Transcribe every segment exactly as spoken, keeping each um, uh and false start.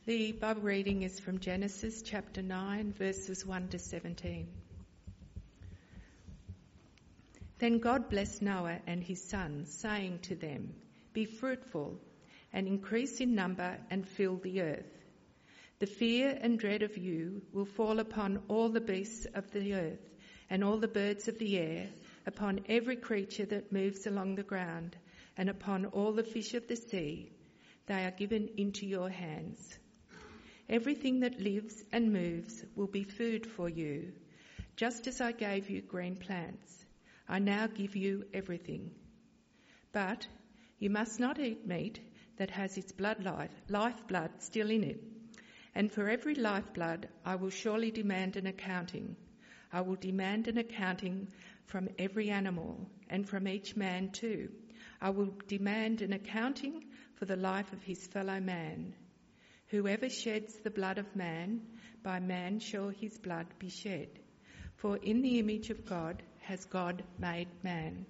The Bible reading is from Genesis chapter nine, verses one to seventeen. Then God blessed Noah and his sons, saying to them, "Be fruitful and increase in number and fill the earth. The fear and dread of you will fall upon all the beasts of the earth and all the birds of the air, upon every creature that moves along the ground, and upon all the fish of the sea. They are given into your hands. Everything that lives and moves will be food for you. Just as I gave you green plants, I now give you everything. But you must not eat meat that has its blood life, lifeblood still in it. And for every lifeblood I will surely demand an accounting. I will demand an accounting from every animal, and from each man too. I will demand an accounting for the life of his fellow man. Whoever sheds the blood of man, by man shall his blood be shed. For in the image of God has God made man.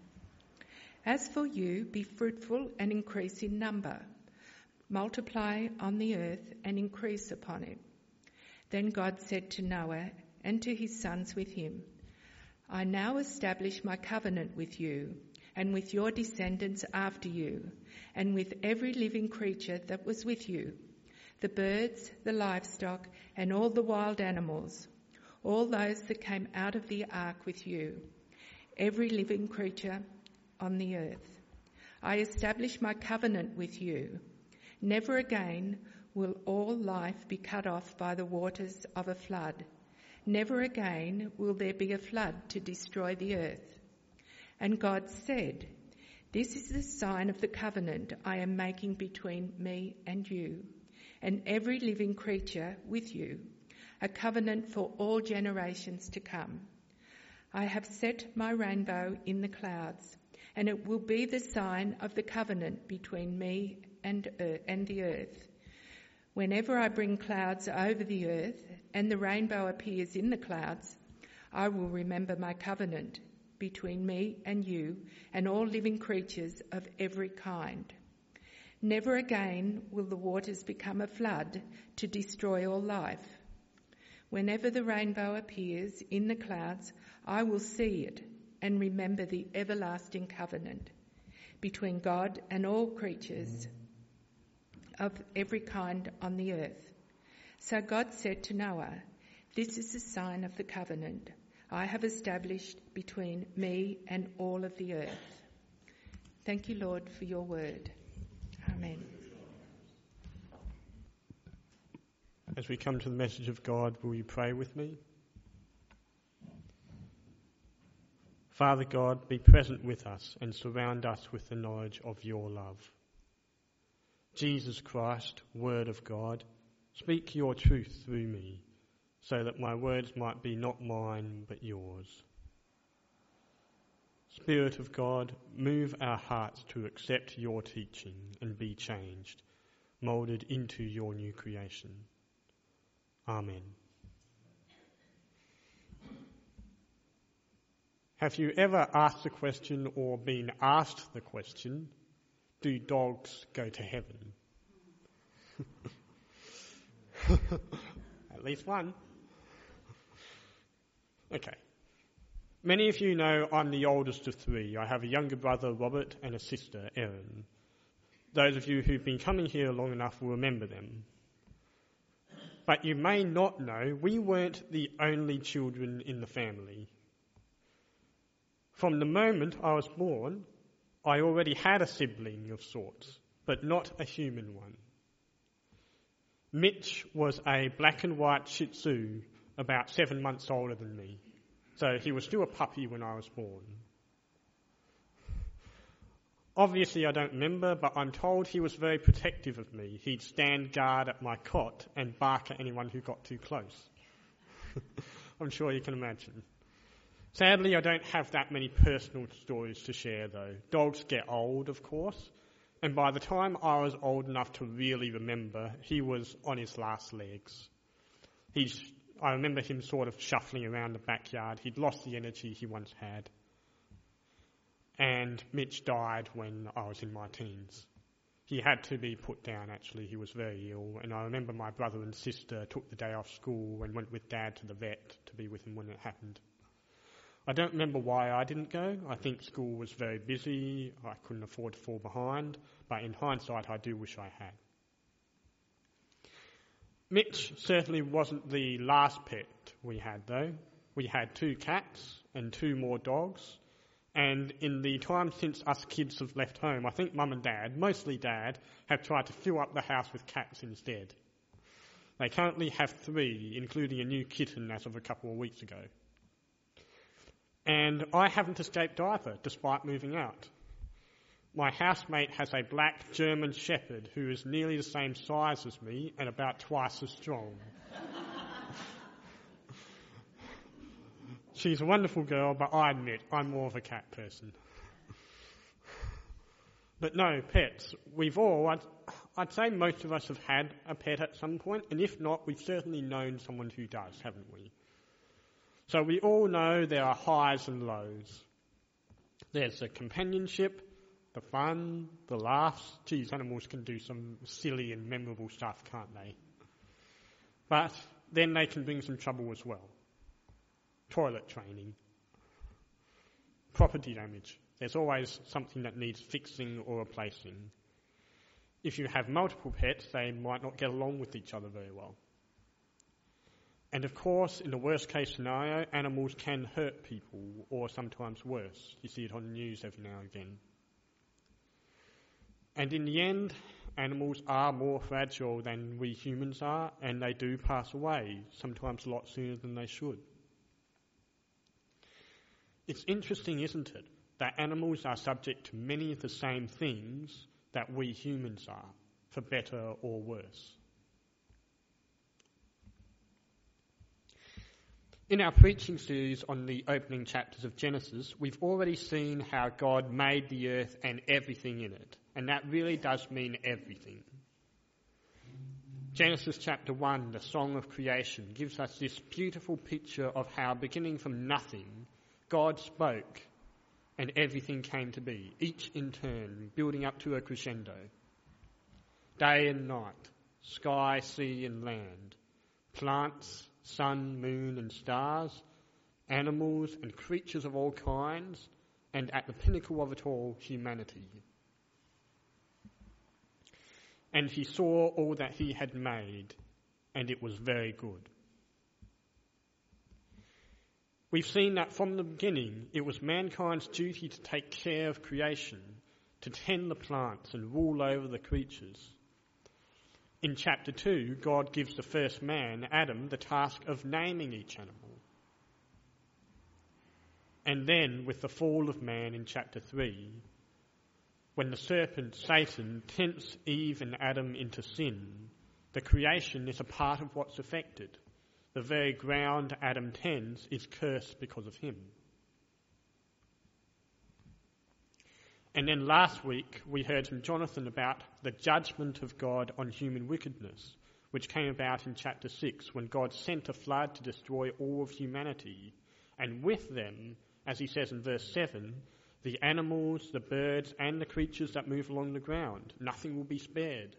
As for you, be fruitful and increase in number. Multiply on the earth and increase upon it." Then God said to Noah and to his sons with him, "I now establish my covenant with you and with your descendants after you, and with every living creature that was with you, the birds, the livestock, and all the wild animals, all those that came out of the ark with you, every living creature on the earth. I establish my covenant with you. Never again will all life be cut off by the waters of a flood. Never again will there be a flood to destroy the earth." And God said, "This is the sign of the covenant I am making between me and you, and every living creature with you, a covenant for all generations to come. I have set my rainbow in the clouds, and it will be the sign of the covenant between me and, earth, and the earth. Whenever I bring clouds over the earth, and the rainbow appears in the clouds, I will remember my covenant between me and you and all living creatures of every kind. Never again will the waters become a flood to destroy all life. Whenever the rainbow appears in the clouds, I will see it and remember the everlasting covenant between God and all creatures of every kind on the earth." So God said to Noah, "This is the sign of the covenant I have established between me and all of the earth." Thank you, Lord, for your word. Amen. As we come to the message of God, will you pray with me? Father God, be present with us and surround us with the knowledge of your love. Jesus Christ, Word of God, speak your truth through me, so that my words might be not mine but yours. Spirit of God, move our hearts to accept your teaching and be changed, moulded into your new creation. Amen. Have you ever asked the question or been asked the question, do dogs go to heaven? At least one. Okay. Many of you know I'm the oldest of three. I have a younger brother, Robert, and a sister, Erin. Those of you who've been coming here long enough will remember them. But you may not know we weren't the only children in the family. From the moment I was born, I already had a sibling of sorts, but not a human one. Mitch was a black and white Shih Tzu, about seven months older than me. So he was still a puppy when I was born. Obviously I don't remember, but I'm told he was very protective of me. He'd stand guard at my cot and bark at anyone who got too close. I'm sure you can imagine. Sadly, I don't have that many personal stories to share, though. Dogs get old, of course, and by the time I was old enough to really remember, he was on his last legs. He's, I remember him sort of shuffling around the backyard. He'd lost the energy he once had. And Mitch died when I was in my teens. He had to be put down, actually. He was very ill. And I remember my brother and sister took the day off school and went with Dad to the vet to be with him when it happened. I don't remember why I didn't go. I think school was very busy. I couldn't afford to fall behind. But in hindsight, I do wish I had. Mitch certainly wasn't the last pet we had, though. We had two cats and two more dogs. And in the time since us kids have left home, I think Mum and Dad, mostly Dad, have tried to fill up the house with cats instead. They currently have three, including a new kitten as of a couple of weeks ago. And I haven't escaped either, despite moving out. My housemate has a black German Shepherd who is nearly the same size as me and about twice as strong. She's a wonderful girl, but I admit I'm more of a cat person. But no, pets. We've all, I'd, I'd say most of us have had a pet at some point, and if not, we've certainly known someone who does, haven't we? So we all know there are highs and lows. There's the companionship, the fun, the laughs. Geez, animals can do some silly and memorable stuff, can't they? But then they can bring some trouble as well. Toilet training. Property damage. There's always something that needs fixing or replacing. If you have multiple pets, they might not get along with each other very well. And of course, in the worst case scenario, animals can hurt people, or sometimes worse. You see it on the news every now and again. And in the end, animals are more fragile than we humans are, and they do pass away, sometimes a lot sooner than they should. It's interesting, isn't it, that animals are subject to many of the same things that we humans are, for better or worse. In our preaching series on the opening chapters of Genesis, we've already seen how God made the earth and everything in it, and that really does mean everything. Genesis chapter one, the Song of Creation, gives us this beautiful picture of how, beginning from nothing, God spoke and everything came to be, each in turn, building up to a crescendo. Day and night, sky, sea and land, plants, sun, moon and stars, animals and creatures of all kinds, and at the pinnacle of it all, humanity. And he saw all that he had made, and it was very good. We've seen that from the beginning, it was mankind's duty to take care of creation, to tend the plants and rule over the creatures. In chapter two, God gives the first man, Adam, the task of naming each animal. And then, with the fall of man in chapter three, when the serpent, Satan, tempts Eve and Adam into sin, the creation is a part of what's affected. The very ground Adam tends is cursed because of him. And then last week we heard from Jonathan about the judgment of God on human wickedness, which came about in chapter six when God sent a flood to destroy all of humanity, and with them, as he says in verse seven, the animals, the birds and the creatures that move along the ground. Nothing will be spared.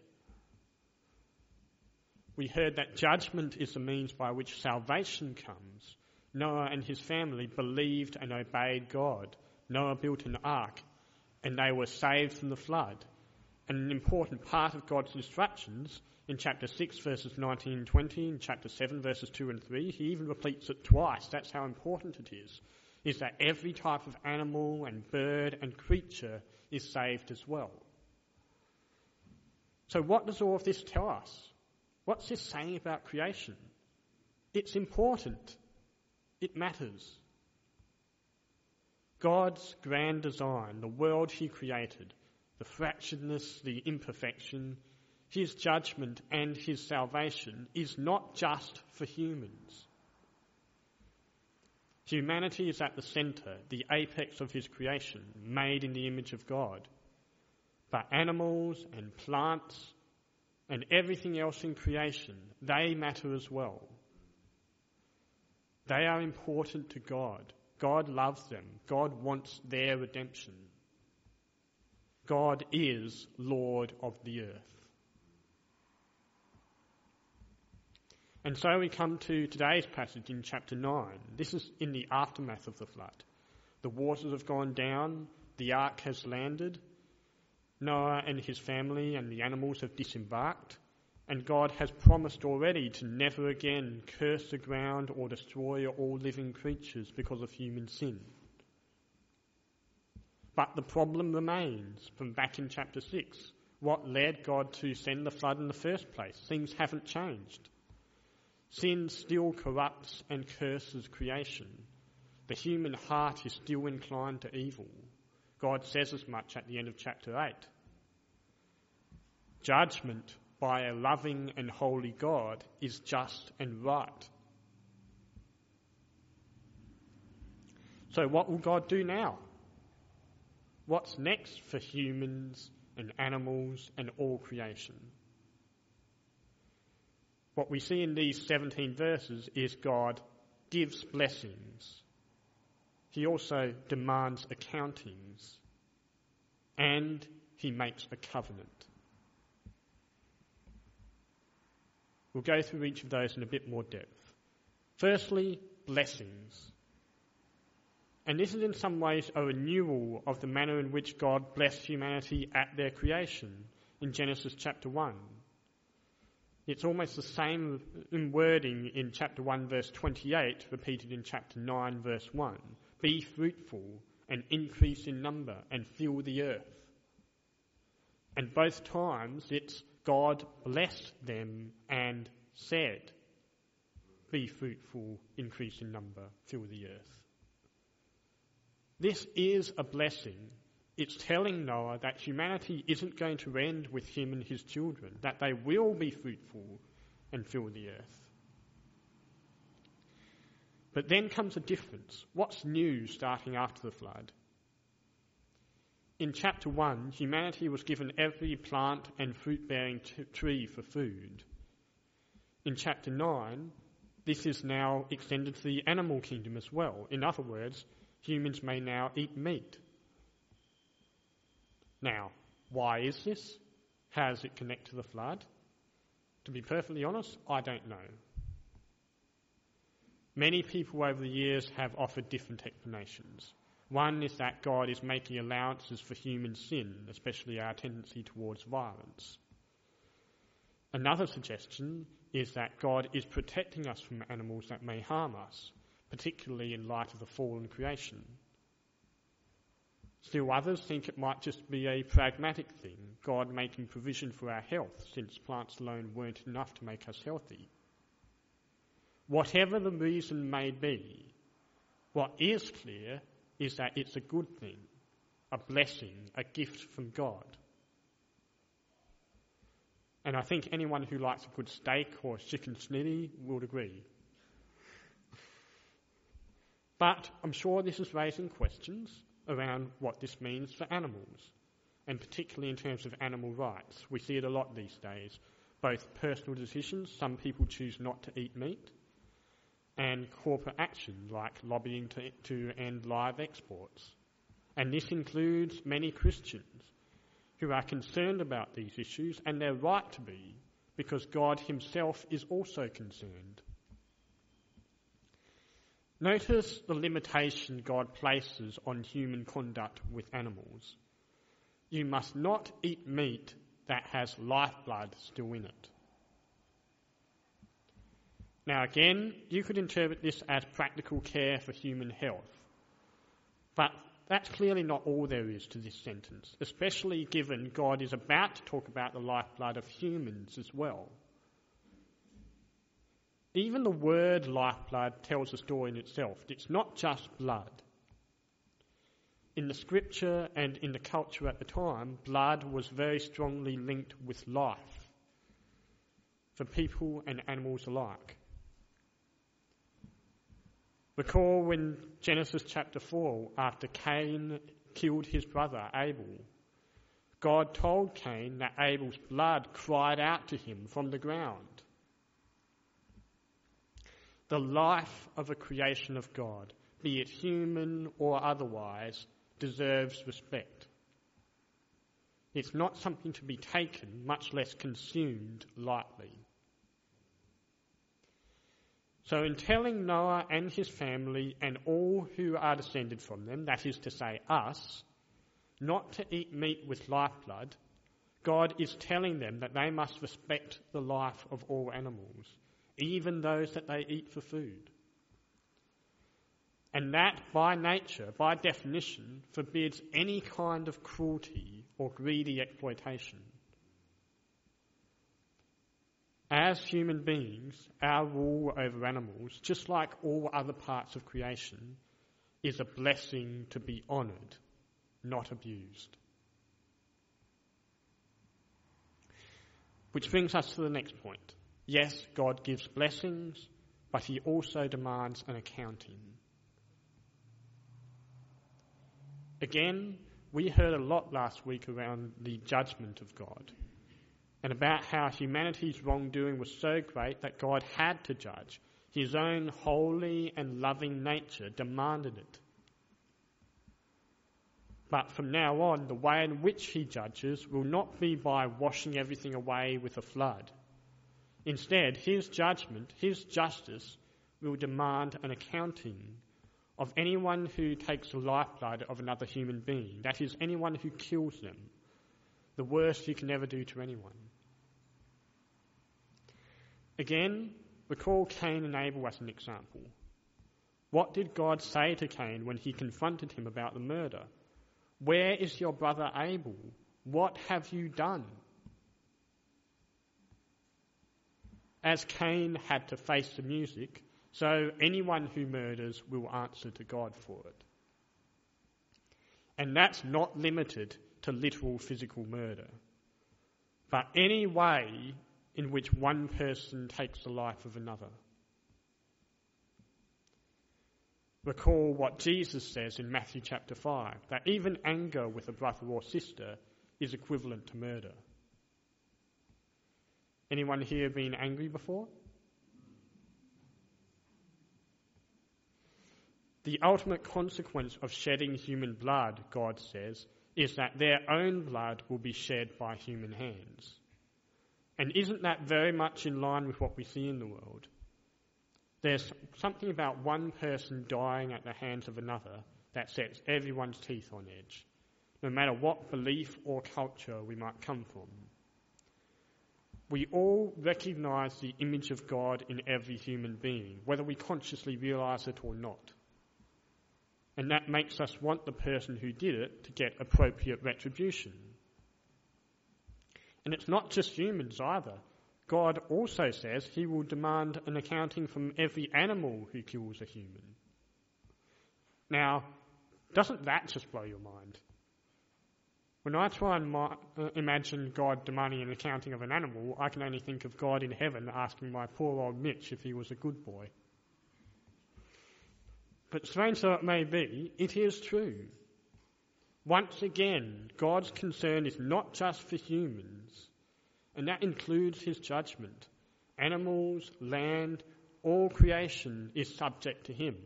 We heard that judgment is the means by which salvation comes. Noah and his family believed and obeyed God. Noah built an ark and they were saved from the flood. And an important part of God's instructions in chapter six verses nineteen and twenty, in chapter seven verses two and three, he even repeats it twice. That's how important it is, is that every type of animal and bird and creature is saved as well. So what does all of this tell us? What's this saying about creation? It's important. It matters. God's grand design, the world he created, the fracturedness, the imperfection, his judgment and his salvation is not just for humans. Humanity is at the centre, the apex of his creation, made in the image of God. But animals and plants and everything else in creation, they matter as well. They are important to God. God loves them. God wants their redemption. God is Lord of the earth. And so we come to today's passage in chapter nine. This is in the aftermath of the flood. The waters have gone down, the ark has landed, Noah and his family and the animals have disembarked, and God has promised already to never again curse the ground or destroy all living creatures because of human sin. But the problem remains from back in chapter six. What led God to send the flood in the first place? Things haven't changed. Sin still corrupts and curses creation. The human heart is still inclined to evil. God says as much at the end of chapter eight. Judgment by a loving and holy God is just and right. So what will God do now? What's next for humans and animals and all creation? What we see in these seventeen verses is God gives blessings. He also demands accountings. And he makes a covenant. We'll go through each of those in a bit more depth. Firstly, blessings. And this is in some ways a renewal of the manner in which God blessed humanity at their creation in Genesis chapter one. It's almost the same in wording in chapter one verse twenty-eight, repeated in chapter nine verse one. Be fruitful and increase in number and fill the earth. And both times it's God blessed them and said, be fruitful, increase in number, fill the earth. This is a blessing. It's telling Noah that humanity isn't going to end with him and his children, that they will be fruitful and fill the earth. But then comes a difference. What's new starting after the flood? In chapter one, humanity was given every plant and fruit-bearing t- tree for food. In chapter nine, this is now extended to the animal kingdom as well. In other words, humans may now eat meat. Now, why is this? How does it connect to the flood? To be perfectly honest, I don't know. Many people over the years have offered different explanations. One is that God is making allowances for human sin, especially our tendency towards violence. Another suggestion is that God is protecting us from animals that may harm us, particularly in light of the fallen creation. Still others think it might just be a pragmatic thing, God making provision for our health, since plants alone weren't enough to make us healthy. Whatever the reason may be, what is clear is that it's a good thing, a blessing, a gift from God. And I think anyone who likes a good steak or chicken snitty would agree. But I'm sure this is raising questions around what this means for animals, and particularly in terms of animal rights. We see it a lot these days, both personal decisions, some people choose not to eat meat, and corporate action like lobbying to, to end live exports. And this includes many Christians who are concerned about these issues, and they're right to be, because God himself is also concerned. Notice the limitation God places on human conduct with animals. You must not eat meat that has lifeblood still in it. Now again, you could interpret this as practical care for human health. But that's clearly not all there is to this sentence, especially given God is about to talk about the lifeblood of humans as well. Even the word lifeblood tells a story in itself. It's not just blood. In the scripture and in the culture at the time, blood was very strongly linked with life for people and animals alike. Recall when Genesis chapter four, after Cain killed his brother Abel, God told Cain that Abel's blood cried out to him from the ground. The life of a creation of God, be it human or otherwise, deserves respect. It's not something to be taken, much less consumed, lightly. So in telling Noah and his family and all who are descended from them, that is to say us, not to eat meat with lifeblood, God is telling them that they must respect the life of all animals, even those that they eat for food. And that, by nature, by definition, forbids any kind of cruelty or greedy exploitation. As human beings, our rule over animals, just like all other parts of creation, is a blessing to be honoured, not abused. Which brings us to the next point. Yes, God gives blessings, but he also demands an accounting. Again, we heard a lot last week around the judgment of God and about how humanity's wrongdoing was so great that God had to judge. His own holy and loving nature demanded it. But from now on, the way in which he judges will not be by washing everything away with a flood. Instead, his judgment, his justice, will demand an accounting of anyone who takes the lifeblood of another human being. That is, anyone who kills them. The worst you can ever do to anyone. Again, recall Cain and Abel as an example. What did God say to Cain when he confronted him about the murder? Where is your brother Abel? What have you done? As Cain had to face the music, so anyone who murders will answer to God for it. And that's not limited to literal physical murder, but any way in which one person takes the life of another. Recall what Jesus says in Matthew chapter five, that even anger with a brother or sister is equivalent to murder. Anyone here been angry before? The ultimate consequence of shedding human blood, God says, is that their own blood will be shed by human hands. And isn't that very much in line with what we see in the world? There's something about one person dying at the hands of another that sets everyone's teeth on edge, no matter what belief or culture we might come from. We all recognise the image of God in every human being, whether we consciously realise it or not. And that makes us want the person who did it to get appropriate retribution. And it's not just humans either. God also says he will demand an accounting from every animal who kills a human. Now, doesn't that just blow your mind? When I try and ma- uh, imagine God demanding an accounting of an animal, I can only think of God in heaven asking my poor old Mitch if he was a good boy. But strange though it may be, it is true. Once again, God's concern is not just for humans, and that includes his judgment. Animals, land, all creation is subject to him.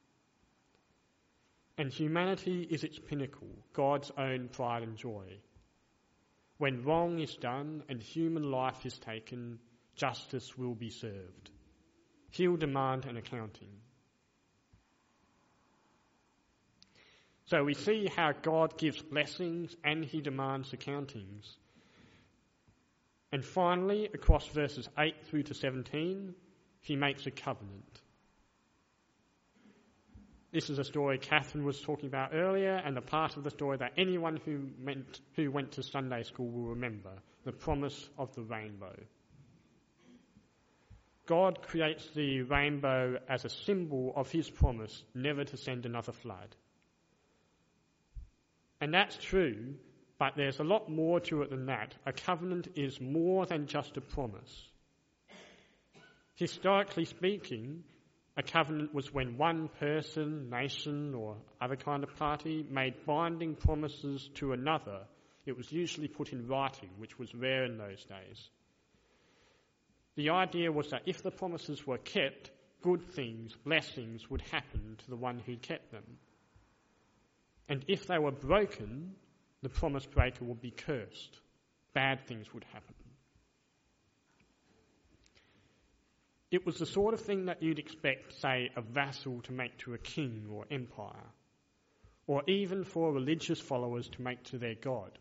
And humanity is its pinnacle, God's own pride and joy. When wrong is done and human life is taken, justice will be served. He'll demand an accounting. So we see how God gives blessings and he demands accountings. And finally, across verses eight through to seventeen, he makes a covenant. This is a story Catherine was talking about earlier, and a part of the story that anyone who went, who went to Sunday school will remember, the promise of the rainbow. God creates the rainbow as a symbol of his promise never to send another flood. And that's true, but there's a lot more to it than that. A covenant is more than just a promise. Historically speaking, a covenant was when one person, nation, or other kind of party made binding promises to another. It was usually put in writing, which was rare in those days. The idea was that if the promises were kept, good things, blessings would happen to the one who kept them. And if they were broken, the promise breaker would be cursed. Bad things would happen. It was the sort of thing that you'd expect, say, a vassal to make to a king or empire, or even for religious followers to make to their god.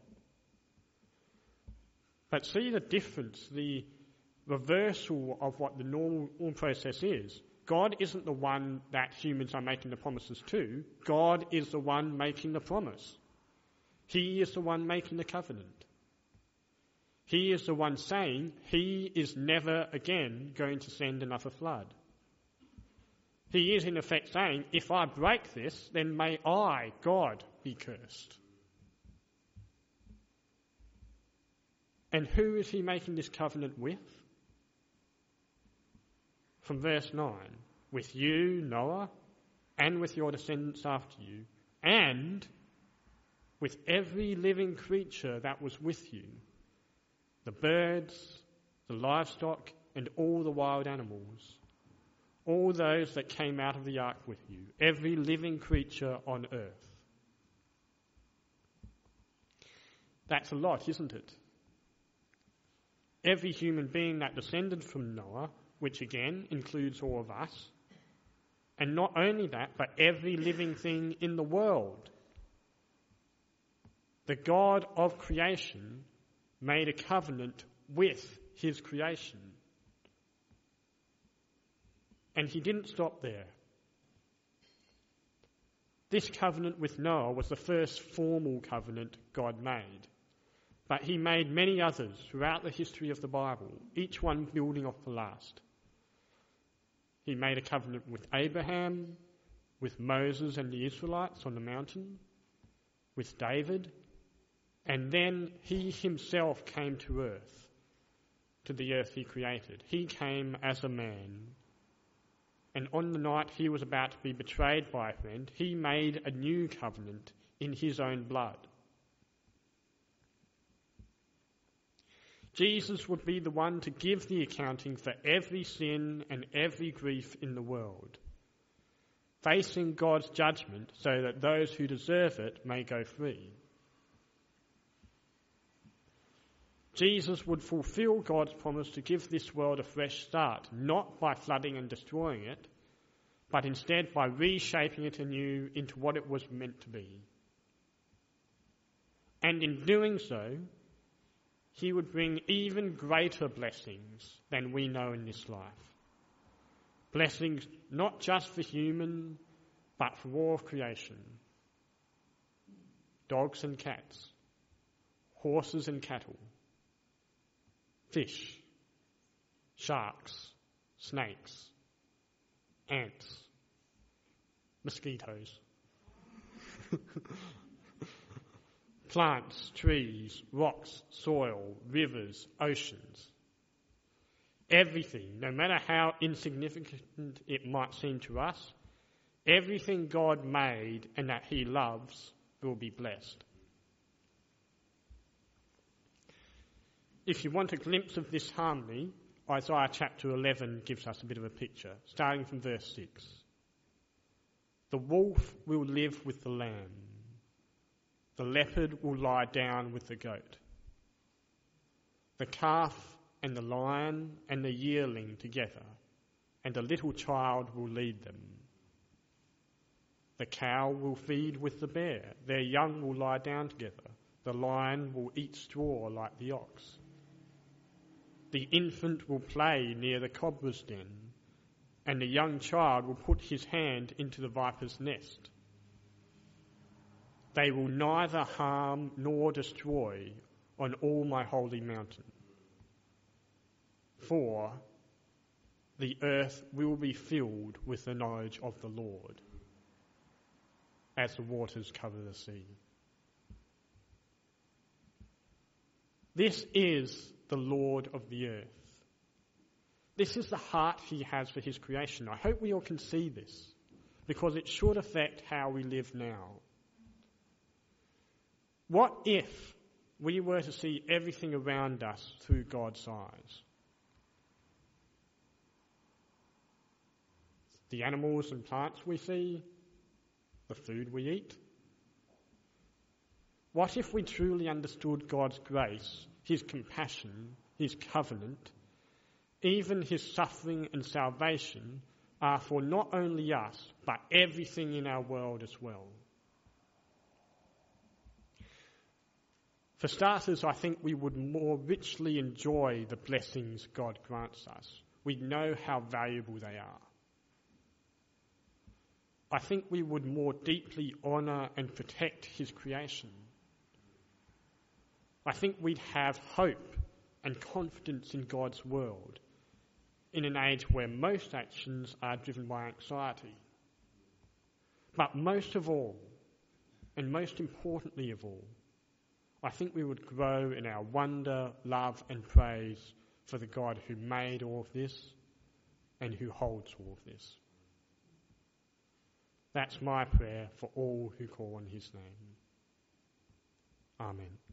But see the difference, the reversal of what the normal process is. God isn't the one that humans are making the promises to. God is the one making the promise. He is the one making the covenant. He is the one saying he is never again going to send another flood. He is in effect saying, if I break this, then may I, God, be cursed. And who is he making this covenant with? From verse nine, with you, Noah, and with your descendants after you, and with every living creature that was with you, the birds, the livestock, and all the wild animals, all those that came out of the ark with you, every living creature on earth. That's a lot, isn't it? Every human being that descended from Noah, which again includes all of us, and not only that, but every living thing in the world. The God of creation made a covenant with his creation. And he didn't stop there. This covenant with Noah was the first formal covenant God made. But he made many others throughout the history of the Bible, each one building off the last. He made a covenant with Abraham, with Moses and the Israelites on the mountain, with David, and then he himself came to earth, to the earth he created. He came as a man, and on the night he was about to be betrayed by a friend, he made a new covenant in his own blood. Jesus would be the one to give the accounting for every sin and every grief in the world, facing God's judgment so that those who deserve it may go free. Jesus would fulfill God's promise to give this world a fresh start, not by flooding and destroying it, but instead by reshaping it anew into what it was meant to be. And in doing so, he would bring even greater blessings than we know in this life. Blessings not just for human, but for all of creation. Dogs and cats, horses and cattle, fish, sharks, snakes, ants, mosquitoes. Plants, trees, rocks, soil, rivers, oceans. Everything, no matter how insignificant it might seem to us, everything God made and that he loves will be blessed. If you want a glimpse of this harmony, Isaiah chapter eleven gives us a bit of a picture, starting from verse six. The wolf will live with the lamb. The leopard will lie down with the goat. The calf and the lion and the yearling together, and a little child will lead them. The cow will feed with the bear. Their young will lie down together. The lion will eat straw like the ox. The infant will play near the cobra's den, and the young child will put his hand into the viper's nest. They will neither harm nor destroy on all my holy mountain. For the earth will be filled with the knowledge of the Lord, as the waters cover the sea. This is the Lord of the earth. This is the heart he has for his creation. I hope we all can see this, because it should affect how we live now. What if we were to see everything around us through God's eyes? The animals and plants we see, the food we eat, What if we truly understood God's grace, his compassion, his covenant, even his suffering and salvation are for not only us, but everything in our world as well? For starters, I think we would more richly enjoy the blessings God grants us. We know how valuable they are. I think we would more deeply honour and protect his creation. I think we'd have hope and confidence in God's world in an age where most actions are driven by anxiety. But most of all, and most importantly of all, I think we would grow in our wonder, love and praise for the God who made all of this and who holds all of this. That's my prayer for all who call on his name. Amen.